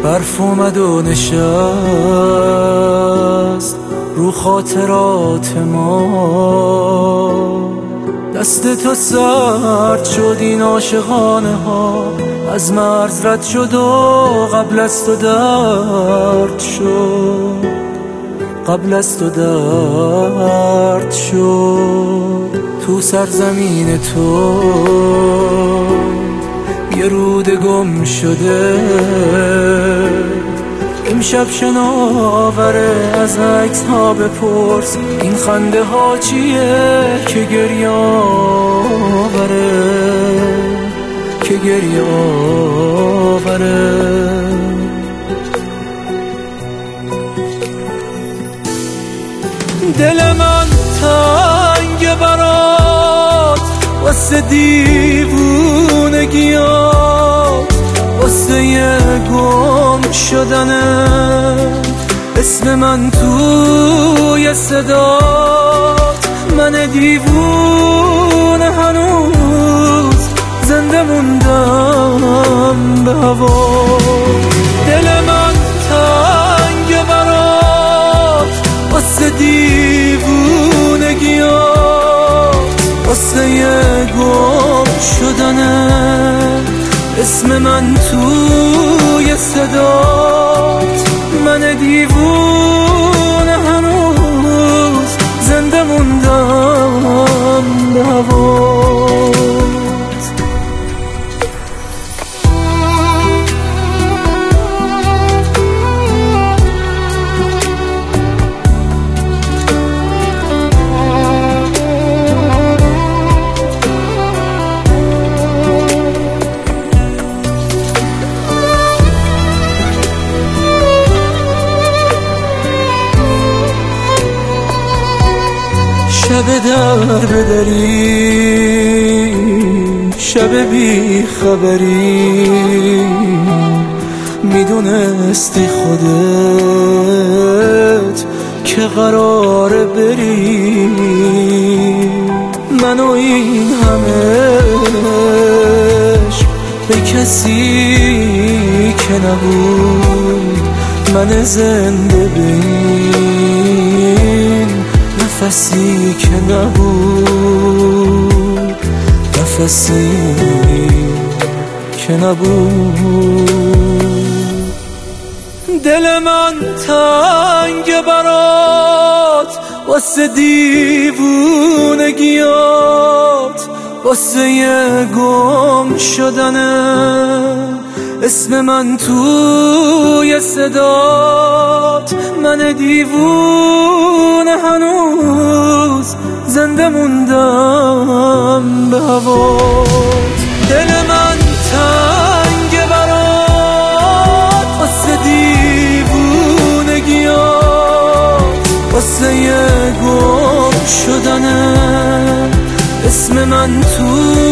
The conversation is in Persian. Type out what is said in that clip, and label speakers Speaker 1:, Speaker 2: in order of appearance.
Speaker 1: برف اومد و نشست رو خاطرات ما، دست تو سرد شد این عاشقانه ها، از مرز رد شد و قبل از تو درد شد، قبل از تو درد شد. تو سرزمین تو یه رود گم شده، امشب شناوره، از عکس ها بپرس این خنده ها چیه که گریه آوره، که گریه آوره. دل من تنگ برات واسه دیوونگیات، واسه یه گم شدنه اسم من توی صدات. من دیوونه هنوز زنده موندم به هوا. دل من تنگ برات واسه دیوونگیات، واسه یه گم شدنه اسم من توی صدات. من دیوونه هنوز زنده موندم به هوات. شب در بدری، شب بی خبری، میدونستی خودت که قراره بری. من و این همه عشق به کسی که نبود، من زنده بین نفسی که نبود، نفسی که نبود. دل من تنگ برات واسه دیوونگیات، واسه یه گم شدنه اسم من توی صدات. من دیوونه هنوز زنده موندم به هوات. دل من تنگ برات واسه دیوونگیات، واسه یه گم شدنه اسم من توی